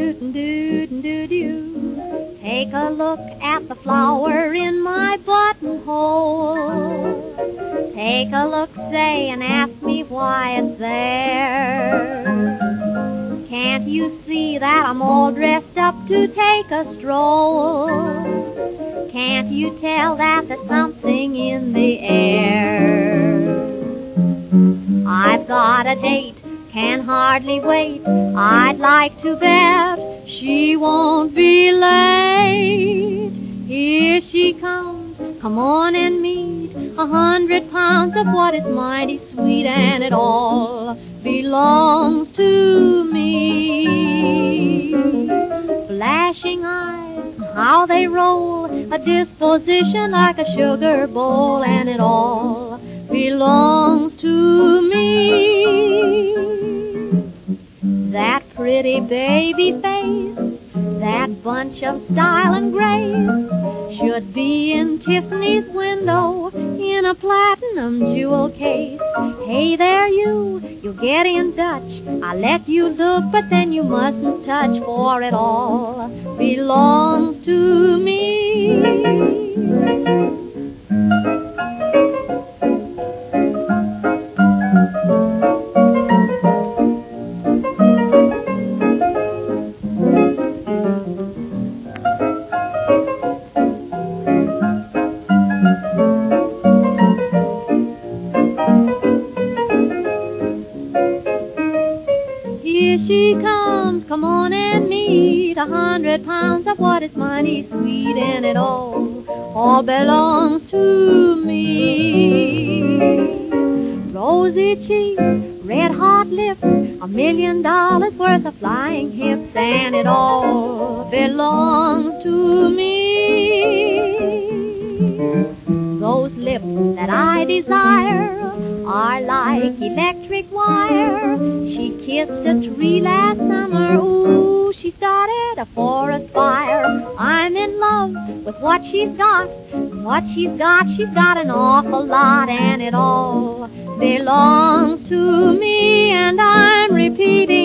do-do-do-do-do. Take a look at the flower in my buttonhole. Take a look, say, and ask me why it's there. Can't you see that I'm all dressed up to take a stroll? Can't you tell that there's something in the air? I've got a date, can hardly wait. I'd like to bet she won't be late. Here she comes, come on and meet 100 pounds of what is mighty sweet, and it all belongs to me. Flashing eyes, how they roll, a disposition like a sugar bowl, and it all belongs to me. That pretty baby face, that bunch of style and grace, should be in Tiffany's window in a platinum jewel case. Hey there you get in Dutch. I'll let you look, but then you mustn't touch, for it all belongs to me. Here she comes, come on and meet 100 pounds of what is mighty sweet, and it all belongs to me. Rosy cheeks, red hot lips, $1 million worth of flying hips, and it all belongs to me. Those lips that I desire are like electric wire. She kissed a tree last summer, ooh, she started a forest fire. I'm in love with what she's got. What she's got an awful lot, and it all belongs to me, and I'm repeating